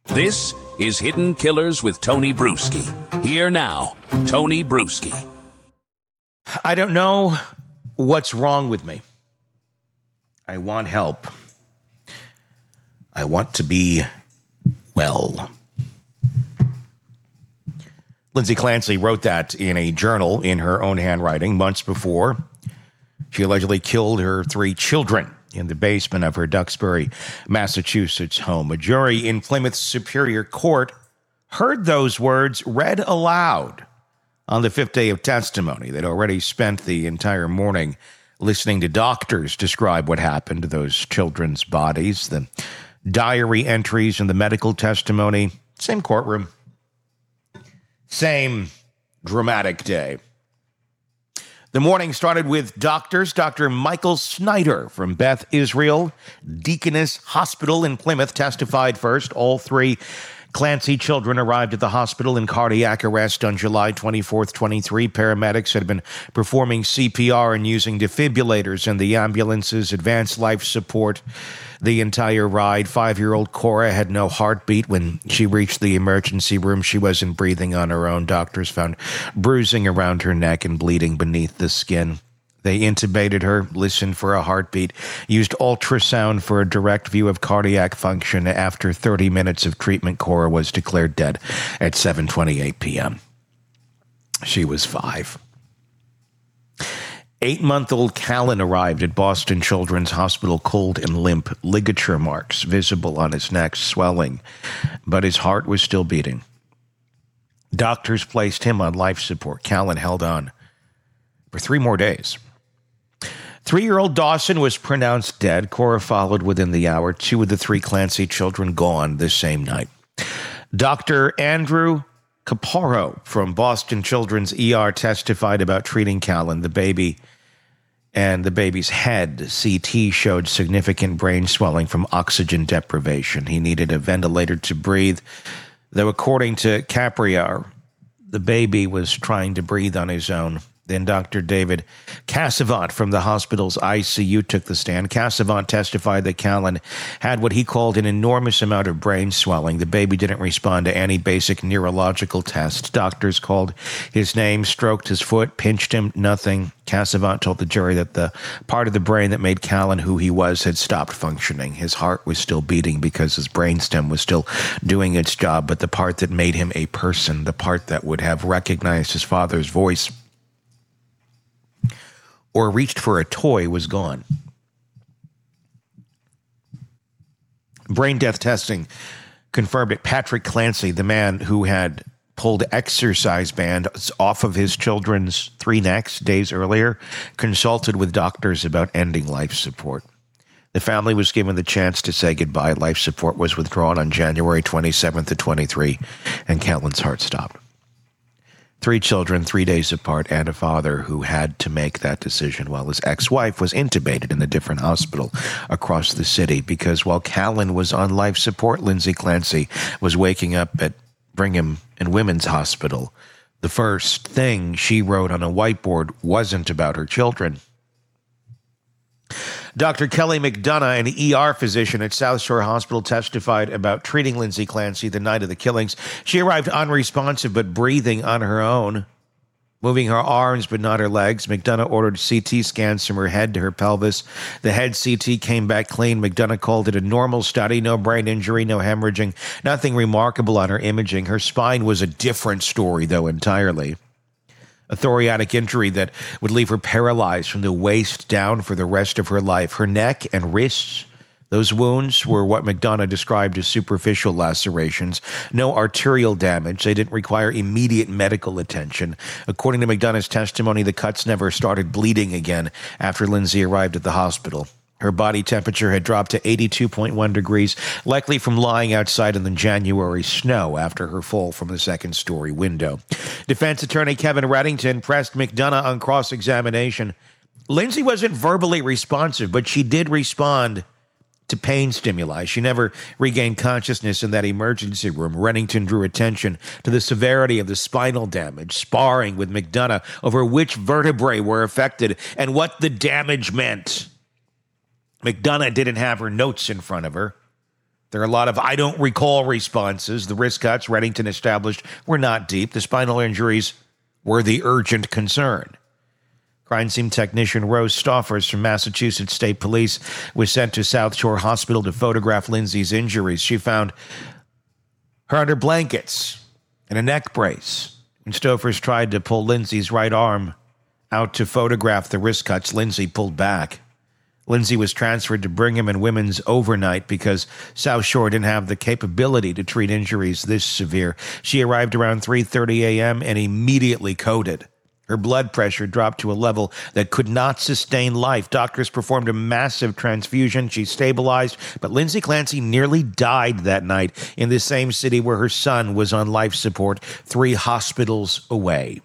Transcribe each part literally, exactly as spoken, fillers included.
This is Hidden Killers with Tony Bruschi. Here now, Tony Bruschi. I don't know what's wrong with me. I want help. I want to be well. Lindsay Clancy wrote that in a journal in her own handwriting months before she allegedly killed her three children in the basement of her Duxbury, Massachusetts home. A jury in Plymouth Superior Court heard those words read aloud on the fifth day of testimony. They'd already spent the entire morning listening to doctors describe what happened to those children's bodies, the diary entries and the medical testimony. Same courtroom. Same dramatic day. The morning started with doctors. Doctor Michael Snyder from Beth Israel Deaconess Hospital in Plymouth testified first. All three Clancy children arrived at the hospital in cardiac arrest on July twenty-fourth, twenty-three. Paramedics had been performing C P R and using defibrillators in the ambulances, advanced life support the entire ride. Five-year-old Cora had no heartbeat when she reached the emergency room. She wasn't breathing on her own. Doctors found bruising around her neck and bleeding beneath the skin. They intubated her, listened for a heartbeat, used ultrasound for a direct view of cardiac function. After thirty minutes of treatment, Cora was declared dead at seven twenty-eight p.m. She was five. Eight-month-old Callan arrived at Boston Children's Hospital cold and limp, ligature marks visible on his neck, swelling, but his heart was still beating. Doctors placed him on life support. Callan held on for three more days. Three-year-old Dawson was pronounced dead. Cora followed within the hour. Two of the three Clancy children gone this same night. Doctor Andrew Caparo from Boston Children's E R testified about treating Callan. The baby and the baby's head C T showed significant brain swelling from oxygen deprivation. He needed a ventilator to breathe, though according to Capriar, the baby was trying to breathe on his own. Then Doctor David Cassavant from the hospital's I C U took the stand. Cassavant testified that Callan had what he called an enormous amount of brain swelling. The baby didn't respond to any basic neurological tests. Doctors called his name, stroked his foot, pinched him, nothing. Cassavant told the jury that the part of the brain that made Callan who he was had stopped functioning. His heart was still beating because his brainstem was still doing its job, but the part that made him a person, the part that would have recognized his father's voice or reached for a toy, was gone. Brain death testing confirmed that Patrick Clancy, the man who had pulled exercise bands off of his children's three necks days earlier, consulted with doctors about ending life support. The family was given the chance to say goodbye. Life support was withdrawn on January twenty-seventh of twenty-three, and Callan's heart stopped. Three children, three days apart, and a father who had to make that decision while his ex-wife was intubated in a different hospital across the city, because while Callan was on life support, Lindsay Clancy was waking up at Brigham and Women's Hospital. The first thing she wrote on a whiteboard wasn't about her children. Doctor Kelly McDonough, an E R physician at South Shore Hospital, testified about treating Lindsay Clancy the night of the killings. She arrived unresponsive but breathing on her own, moving her arms but not her legs. McDonough ordered C T scans from her head to her pelvis. The head C T came back clean. McDonough called it a normal study, no brain injury, no hemorrhaging, nothing remarkable on her imaging. Her spine was a different story, though, entirely. A thoracic injury that would leave her paralyzed from the waist down for the rest of her life. Her neck and wrists, those wounds were what McDonough described as superficial lacerations. No arterial damage. They didn't require immediate medical attention. According to McDonough's testimony, the cuts never started bleeding again after Lindsay arrived at the hospital. Her body temperature had dropped to eighty-two point one degrees, likely from lying outside in the January snow after her fall from the second-story window. Defense attorney Kevin Reddington pressed McDonough on cross-examination. Lindsay wasn't verbally responsive, but she did respond to pain stimuli. She never regained consciousness in that emergency room. Reddington drew attention to the severity of the spinal damage, sparring with McDonough over which vertebrae were affected and what the damage meant. McDonough didn't have her notes in front of her. There are a lot of I don't recall responses. The wrist cuts Reddington established were not deep. The spinal injuries were the urgent concern. Crime scene technician Rose Stoffers from Massachusetts State Police was sent to South Shore Hospital to photograph Lindsay's injuries. She found her under blankets and a neck brace. When Stoffers tried to pull Lindsay's right arm out to photograph the wrist cuts, Lindsay pulled back. Lindsay was transferred to Brigham and Women's overnight because South Shore didn't have the capability to treat injuries this severe. She arrived around three thirty a.m. and immediately coded. Her blood pressure dropped to a level that could not sustain life. Doctors performed a massive transfusion. She stabilized, but Lindsay Clancy nearly died that night in the same city where her son was on life support, three hospitals away.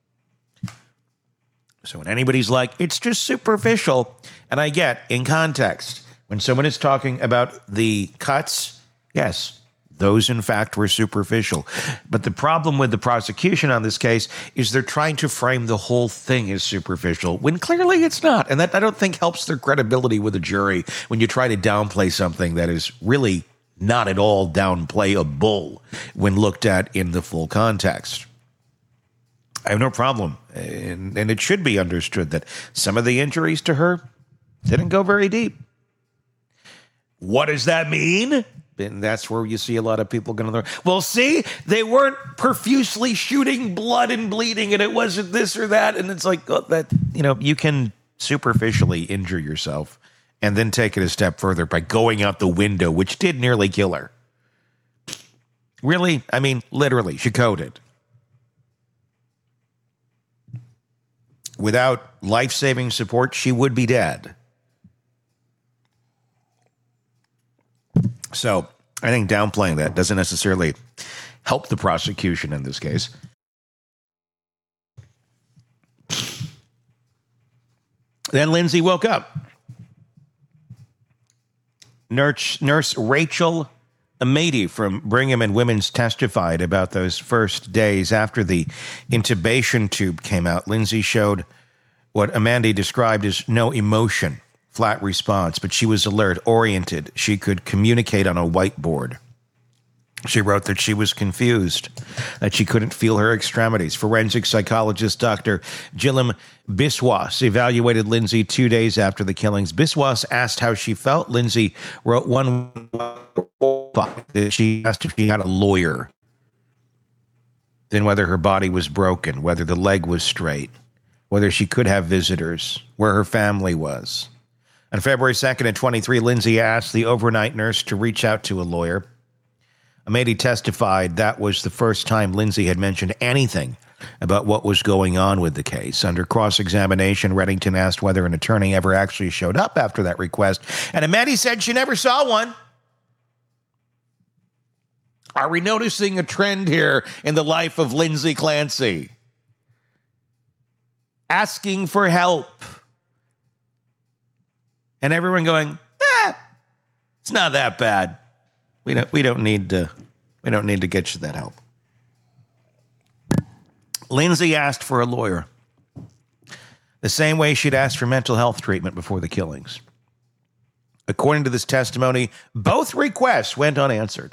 So when anybody's like, it's just superficial, and I get, in context, when someone is talking about the cuts, yes, those in fact were superficial. But the problem with the prosecution on this case is they're trying to frame the whole thing as superficial, when clearly it's not. And that, I don't think, helps their credibility with a jury when you try to downplay something that is really not at all downplayable when looked at in the full context. I have no problem, and, and it should be understood that some of the injuries to her didn't go very deep. What does that mean? And that's where you see a lot of people going to, well, see, they weren't profusely shooting blood and bleeding, and it wasn't this or that. And it's like, oh, that, you know, you can superficially injure yourself and then take it a step further by going out the window, which did nearly kill her. Really? I mean, literally, she coded. Without life-saving support, she would be dead. So I think downplaying that doesn't necessarily help the prosecution in this case. Then Lindsay woke up. Nurse, nurse Rachel Amady from Brigham and Women's testified about those first days after the intubation tube came out. Lindsay showed what Amady described as no emotion, flat response, but she was alert, oriented. She could communicate on a whiteboard. She wrote that she was confused, that she couldn't feel her extremities. Forensic psychologist Doctor Gilliam Biswas evaluated Lindsay two days after the killings. Biswas asked how she felt. Lindsay wrote one. She asked if she had a lawyer. Then whether her body was broken, whether the leg was straight, whether she could have visitors, where her family was. On February second at twenty-three, Lindsay asked the overnight nurse to reach out to a lawyer. Amady testified that was the first time Lindsay had mentioned anything about what was going on with the case. Under cross-examination, Reddington asked whether an attorney ever actually showed up after that request, and Amady said she never saw one. Are we noticing a trend here in the life of Lindsay Clancy? Asking for help. And everyone going, eh, it's not that bad. We don't we don't need to we don't need to get you that help. Lindsay asked for a lawyer. The same way she'd asked for mental health treatment before the killings. According to this testimony, both requests went unanswered.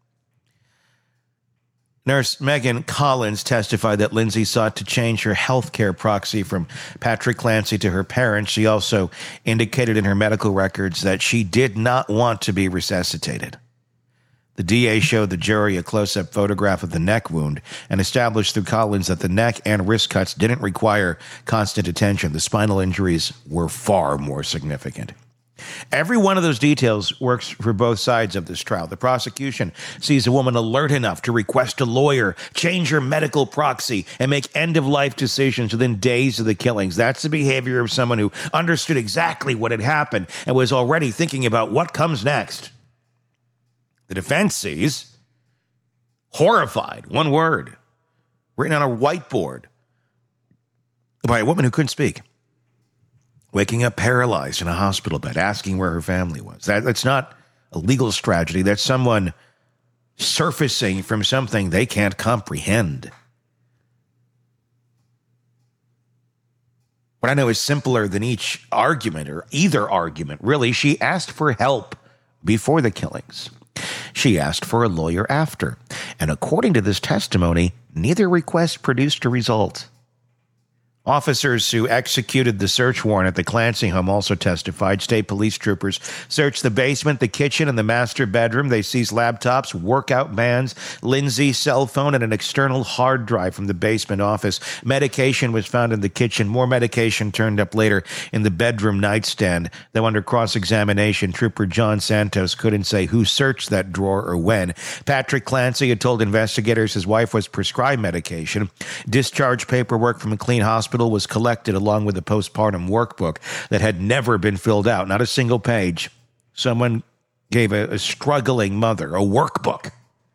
Nurse Megan Collins testified that Lindsay sought to change her health care proxy from Patrick Clancy to her parents. She also indicated in her medical records that she did not want to be resuscitated. The D A showed the jury a close-up photograph of the neck wound and established through Collins that the neck and wrist cuts didn't require constant attention. The spinal injuries were far more significant. Every one of those details works for both sides of this trial. The prosecution sees a woman alert enough to request a lawyer, change her medical proxy, and make end-of-life decisions within days of the killings. That's the behavior of someone who understood exactly what had happened and was already thinking about what comes next. The defense sees horrified, one word, written on a whiteboard by a woman who couldn't speak. Waking up paralyzed in a hospital bed, asking where her family was. That, that's not a legal tragedy. That's someone surfacing from something they can't comprehend. What I know is simpler than each argument, or either argument, really. She asked for help before the killings. She asked for a lawyer after. And according to this testimony, neither request produced a result. Officers who executed the search warrant at the Clancy home also testified. State police troopers searched the basement, the kitchen, and the master bedroom. They seized laptops, workout bands, Lindsay's cell phone, and an external hard drive from the basement office. Medication was found in the kitchen. More medication turned up later in the bedroom nightstand. Though under cross-examination, Trooper John Santos couldn't say who searched that drawer or when. Patrick Clancy had told investigators his wife was prescribed medication. Discharge paperwork from a clean hospital was collected along with a postpartum workbook that had never been filled out, not a single page. Someone gave a, a struggling mother a workbook.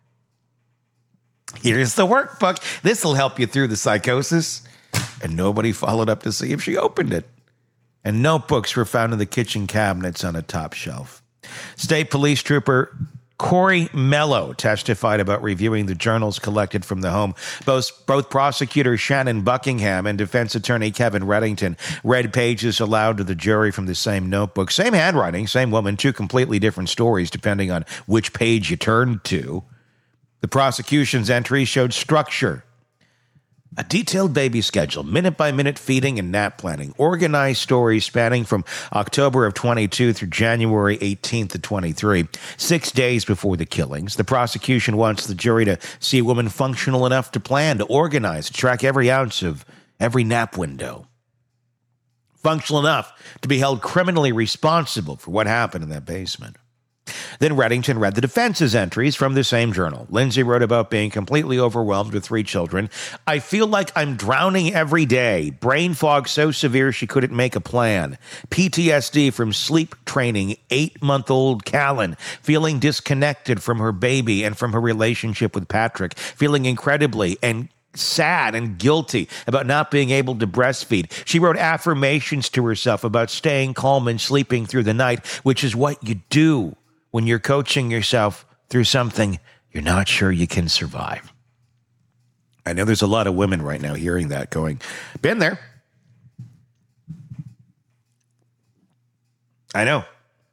Here's the workbook. This will help you through the psychosis. And nobody followed up to see if she opened it. And notebooks were found in the kitchen cabinets on a top shelf. State Police Trooper Corey Mello testified about reviewing the journals collected from the home. Both, both prosecutor Shannon Buckingham and defense attorney Kevin Reddington read pages aloud to the jury from the same notebook. Same handwriting, same woman, two completely different stories depending on which page you turned to. The prosecution's entry showed structure. A detailed baby schedule, minute-by-minute feeding and nap planning, organized stories spanning from October of twenty-two through January eighteenth of twenty-three, six days before the killings. The prosecution wants the jury to see a woman functional enough to plan, to organize, to track every ounce of every nap window. Functional enough to be held criminally responsible for what happened in that basement. Then Reddington read the defense's entries from the same journal. Lindsay wrote about being completely overwhelmed with three children. I feel like I'm drowning every day. Brain fog so severe she couldn't make a plan. P T S D from sleep training eight-month-old Callan. Feeling disconnected from her baby and from her relationship with Patrick. Feeling incredibly and sad and guilty about not being able to breastfeed. She wrote affirmations to herself about staying calm and sleeping through the night, which is what you do when you're coaching yourself through something you're not sure you can survive. I know there's a lot of women right now hearing that going, been there. I know.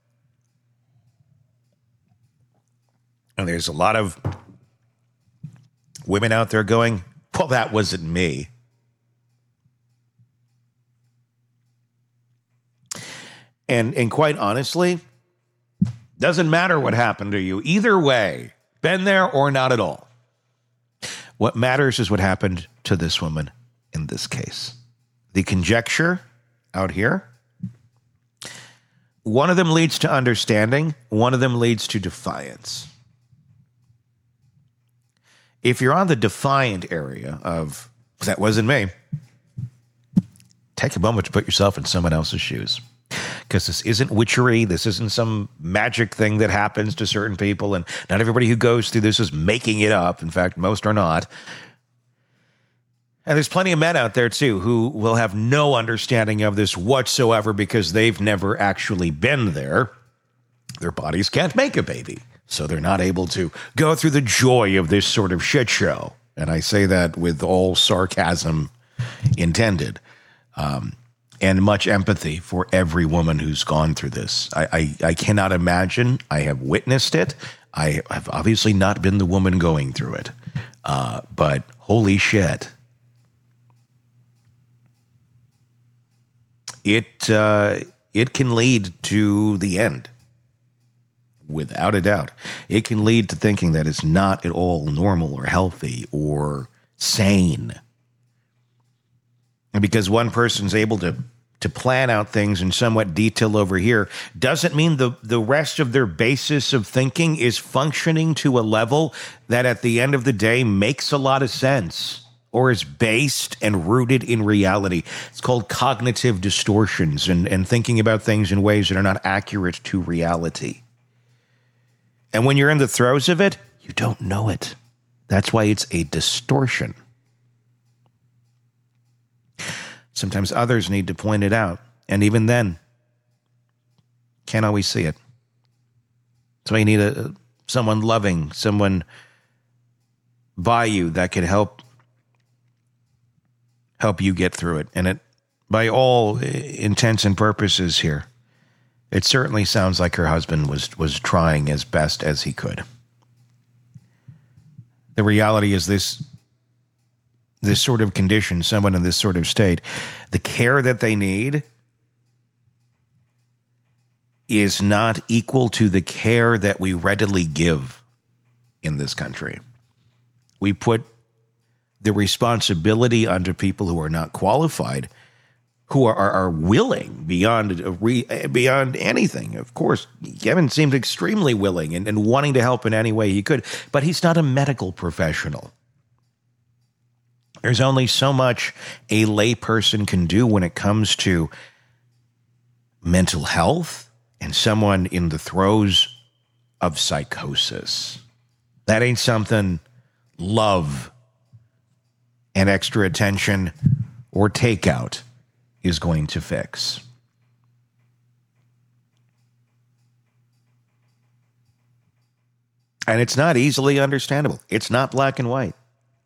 And there's a lot of women out there going, well, that wasn't me. And and quite honestly, doesn't matter what happened to you. Either way, been there or not at all. What matters is what happened to this woman in this case. The conjecture out here, one of them leads to understanding, one of them leads to defiance. If you're on the defiant area of, that wasn't me, take a moment to put yourself in someone else's shoes. Because this isn't witchery. This isn't some magic thing that happens to certain people. And not everybody who goes through this is making it up. In fact, most are not. And there's plenty of men out there, too, who will have no understanding of this whatsoever because they've never actually been there. Their bodies can't make a baby. So they're not able to go through the joy of this sort of shit show. And I say that with all sarcasm intended. Um, and much empathy for every woman who's gone through this. I, I, I cannot imagine. I have witnessed it. I have obviously not been the woman going through it. Uh, but holy shit. It, uh, it can lead to the end. Without a doubt. It can lead to thinking that it's not at all normal or healthy or sane. And because one person's able to, to plan out things in somewhat detail over here doesn't mean the, the rest of their basis of thinking is functioning to a level that at the end of the day makes a lot of sense or is based and rooted in reality. It's called cognitive distortions and, and thinking about things in ways that are not accurate to reality. And when you're in the throes of it, you don't know it. That's why it's a distortion. Sometimes others need to point it out. And even then, can't always see it. So you need a someone loving, someone by you that can help help you get through it. And it, by all intents and purposes here, it certainly sounds like her husband was was trying as best as he could. The reality is this, this sort of condition, someone in this sort of state, the care that they need is not equal to the care that we readily give in this country. We put the responsibility onto people who are not qualified, who are, are, are willing beyond a re, beyond anything. Of course, Kevin seemed extremely willing and, and wanting to help in any way he could, but he's not a medical professional. There's only so much a layperson can do when it comes to mental health and someone in the throes of psychosis. That ain't something love and extra attention or takeout is going to fix. And it's not easily understandable. It's not black and white.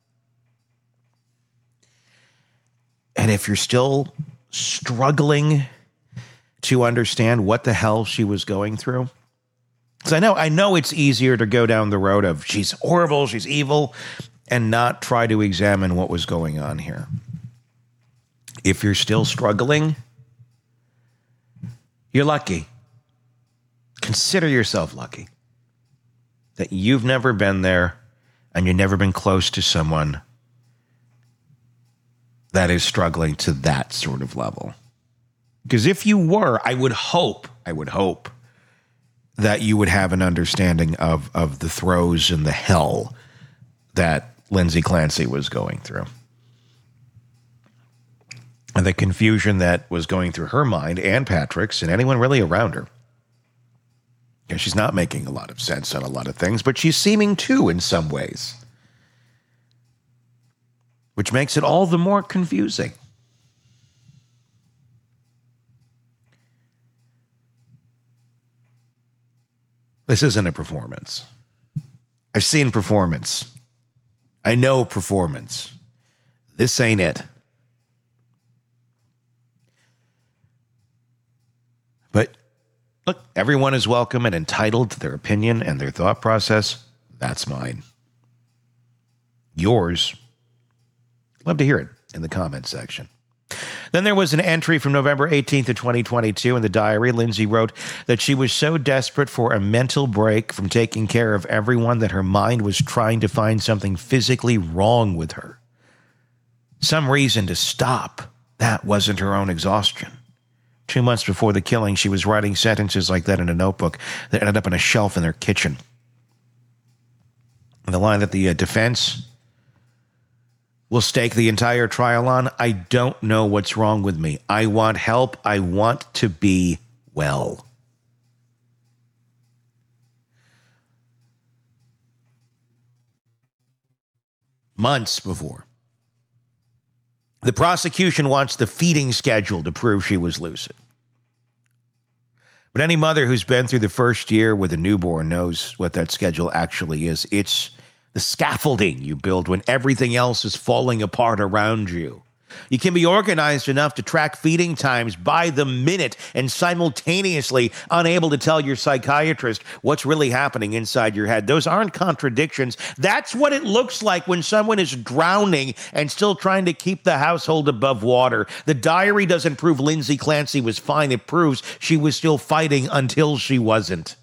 And if you're still struggling to understand what the hell she was going through, because I know, I know it's easier to go down the road of she's horrible, she's evil, and not try to examine what was going on here. If you're still struggling, you're lucky. Consider yourself lucky that you've never been there and you've never been close to someone that is struggling to that sort of level. Because if you were, I would hope, I would hope that you would have an understanding of, of the throes and the hell that Lindsay Clancy was going through. And the confusion that was going through her mind and Patrick's and anyone really around her. Yeah, she's not making a lot of sense on a lot of things, but she's seeming to in some ways. Which makes it all the more confusing. This isn't a performance. I've seen performance. I know performance. This ain't it. But look, everyone is welcome and entitled to their opinion and their thought process. That's mine. Yours. Love to hear it in the comments section. Then there was an entry from November eighteenth of twenty twenty-two in the diary. Lindsay wrote that she was so desperate for a mental break from taking care of everyone that her mind was trying to find something physically wrong with her. Some reason to stop. That wasn't her own exhaustion. Two months before the killing, she was writing sentences like that in a notebook that ended up on a shelf in their kitchen. And the line that the uh, defense will stake the entire trial on, I don't know what's wrong with me. I want help. I want to be well. Months before. The prosecution wants the feeding schedule to prove she was lucid. But any mother who's been through the first year with a newborn knows what that schedule actually is. It's the scaffolding you build when everything else is falling apart around you. You can be organized enough to track feeding times by the minute and simultaneously unable to tell your psychiatrist what's really happening inside your head. Those aren't contradictions. That's what it looks like when someone is drowning and still trying to keep the household above water. The diary doesn't prove Lindsay Clancy was fine. It proves she was still fighting until she wasn't.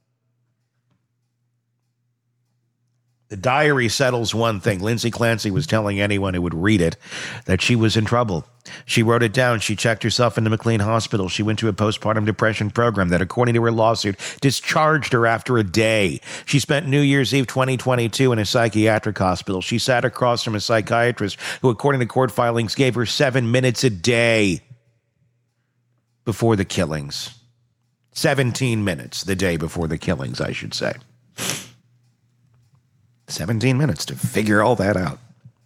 The diary settles one thing. Lindsay Clancy was telling anyone who would read it that she was in trouble. She wrote it down. She checked herself into McLean Hospital. She went to a postpartum depression program that, according to her lawsuit, discharged her after a day. She spent New Year's Eve twenty twenty-two in a psychiatric hospital. She sat across from a psychiatrist who, according to court filings, gave her seven minutes a day before the killings. seventeen minutes the day before the killings, I should say. seventeen minutes to figure all that out.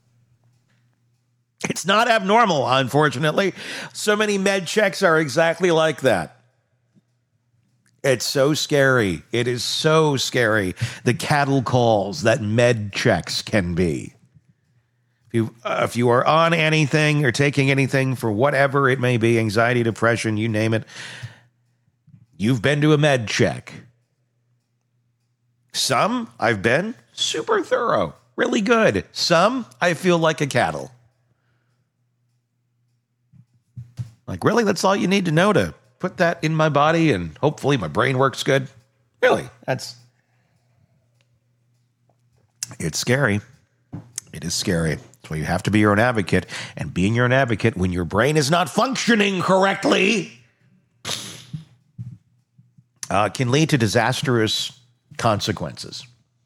It's not abnormal, unfortunately. So many med checks are exactly like that. It's so scary. It is so scary, the cattle calls that med checks can be. If you, uh, if you are on anything or taking anything for whatever it may be, anxiety, depression, you name it, you've been to a med check. Some I've been super thorough, really good. Some, I feel like a cattle. Like, really? That's all you need to know to put that in my body and hopefully my brain works good? Really? That's... It's scary. It is scary. That's why you have to be your own advocate. And being your own advocate when your brain is not functioning correctly uh, can lead to disastrous consequences.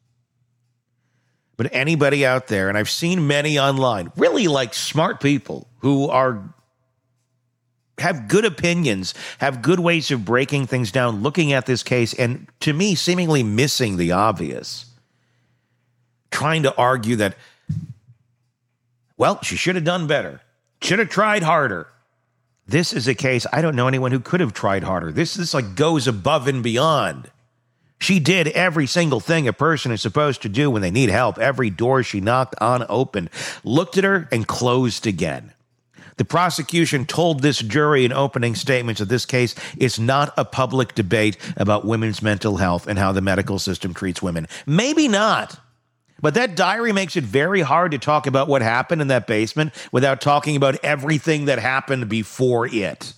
But anybody out there, and I've seen many online, really like smart people who are have good opinions, have good ways of breaking things down, looking at this case, and to me, seemingly missing the obvious. Trying to argue that, well, she should have done better. Should have tried harder. This is a case, I don't know anyone who could have tried harder. This is like goes above and beyond. She did every single thing a person is supposed to do when they need help. Every door she knocked on opened, looked at her, and closed again. The prosecution told this jury in opening statements that this case is not a public debate about women's mental health and how the medical system treats women. Maybe not. But that diary makes it very hard to talk about what happened in that basement without talking about everything that happened before it.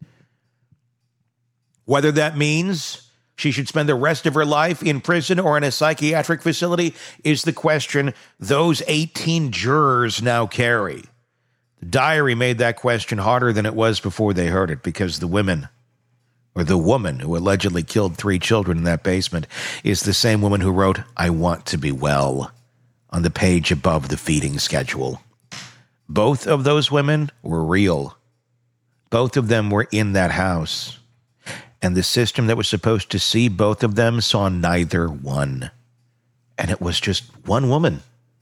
Whether that means she should spend the rest of her life in prison or in a psychiatric facility is the question those eighteen jurors now carry. The diary made that question harder than it was before they heard it because the women, or the woman who allegedly killed three children in that basement, is the same woman who wrote, "I want to be well," on the page above the feeding schedule. Both of those women were real. Both of them were in that house. And the system that was supposed to see both of them saw neither one. And it was just one woman.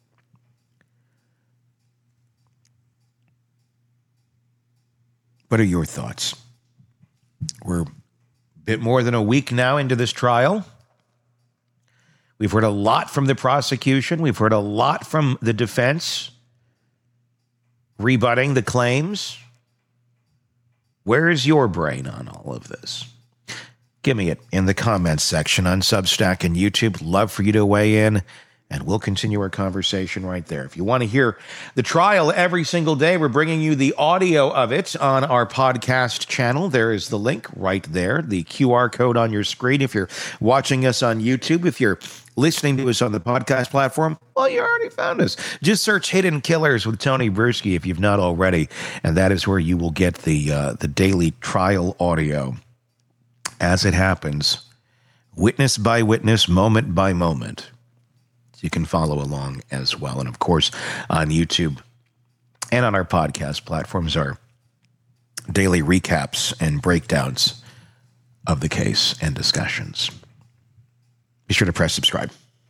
What are your thoughts? We're a bit more than a week now into this trial. We've heard a lot from the prosecution. We've heard a lot from the defense rebutting the claims. Where is your brain on all of this? Give me it in the comments section on Substack and YouTube. Love for you to weigh in, and we'll continue our conversation right there. If you want to hear the trial every single day, we're bringing you the audio of it on our podcast channel. There is the link right there, the Q R code on your screen. If you're watching us on YouTube, if you're listening to us on the podcast platform, well, you already found us. Just search Hidden Killers with Tony Bruschi if you've not already, and that is where you will get the uh, the daily trial audio as it happens, witness by witness, moment by moment. So you can follow along as well. And of course, on YouTube and on our podcast platforms are daily recaps and breakdowns of the case and discussions. Be sure to press subscribe.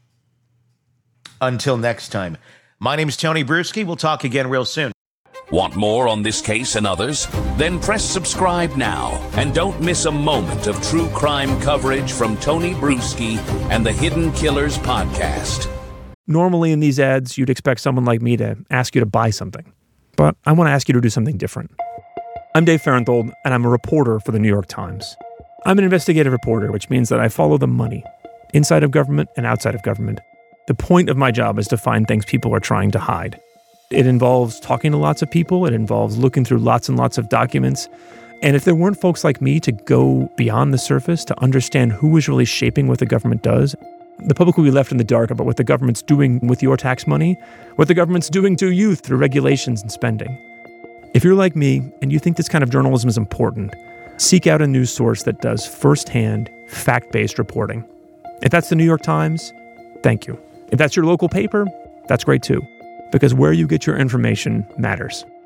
Until next time, my name is Tony Bruschi. We'll talk again real soon. Want more on this case and others? Then press subscribe now and don't miss a moment of true crime coverage from Tony Bruschi and the Hidden Killers podcast. Normally in these ads, you'd expect someone like me to ask you to buy something. But I want to ask you to do something different. I'm Dave Farenthold, and I'm a reporter for the New York Times. I'm an investigative reporter, which means that I follow the money, inside of government and outside of government. The point of my job is to find things people are trying to hide. It involves talking to lots of people. It involves looking through lots and lots of documents. And if there weren't folks like me to go beyond the surface to understand who is really shaping what the government does, the public will be left in the dark about what the government's doing with your tax money, what the government's doing to you through regulations and spending. If you're like me and you think this kind of journalism is important, seek out a news source that does firsthand, fact-based reporting. If that's the New York Times, thank you. If that's your local paper, that's great too. Because where you get your information matters.